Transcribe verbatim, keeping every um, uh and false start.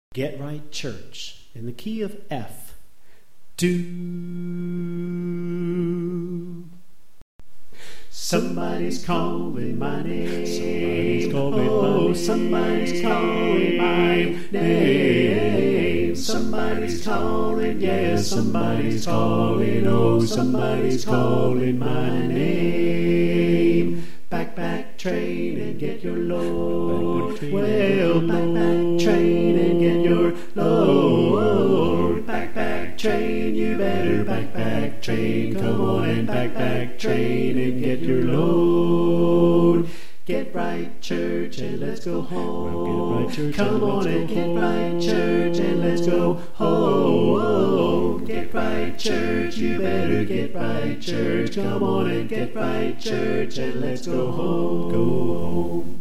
Get Right Church in the key of F. Do. Somebody's calling my name. Somebody's calling oh, my somebody's calling my name. Somebody's calling, yes, somebody's calling. Oh, somebody's calling my name. Back, back, train and get your load. Well, back, back, train and get your load. Back, back, train, you better back, back, train. Come on and back, back, train and get your load. Get Right Church and let's go home. Get right Come on and get home. Right Church and let's go home. Get Right Church, you better get Right Church. Come on and get Right Church and let's go home. Go home.